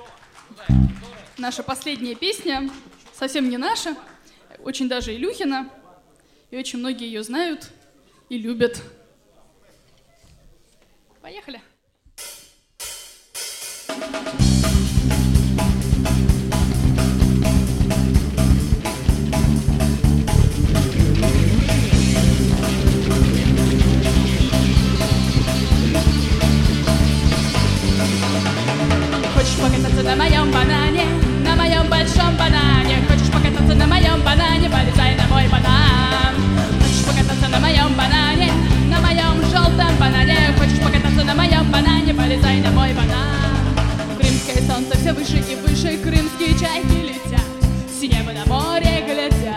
Наша последняя песня совсем не наша, очень даже Илюхина, и очень многие ее знают и любят. Поехали! Хочешь покататься на моем банане, на моем большом банане? Хочешь покататься на моем банане, полезай на мой банан. Хочешь покататься на моем банане, на моем желтом банане? Хочешь покататься на моем банане, полезай на мой банан. Крымское солнце все выше и выше, крымские чайки летят, с неба на море глядят.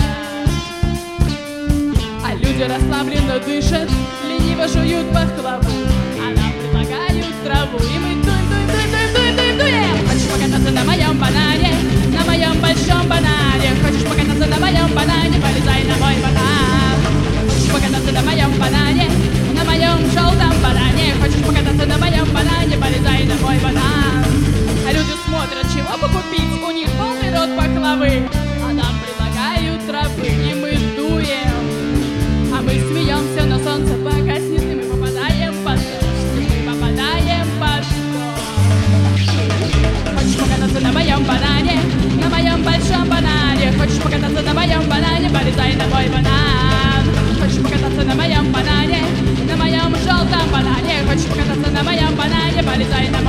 А люди расслабленно дышат, лениво жуют пахлаву, а нам предлагают траву, и мы дуем. Хочешь покататься на моем банане, на моем большом банане? Хочешь покататься на моем банане, полезай на мой банан. Хочешь покататься на моем банане, на моем желтом банане? Хочешь покататься на моем банане, полезай на мой банан. А люди смотрят, чего бы купить, у них полный рот пахлавы, а нам предлагают травы, и мы дуем. А мы смеемся, но солнце погаснет, и мы попадаем под дождь, и мы попадаем под дождь. Хочешь покататься на моем банане, на моем большом банане? Хочешь покататься на моем банане, полезай на мой банан. Хочешь покататься на моем банане, на моем желтом банане? Хочешь покататься на моем банане, полезай на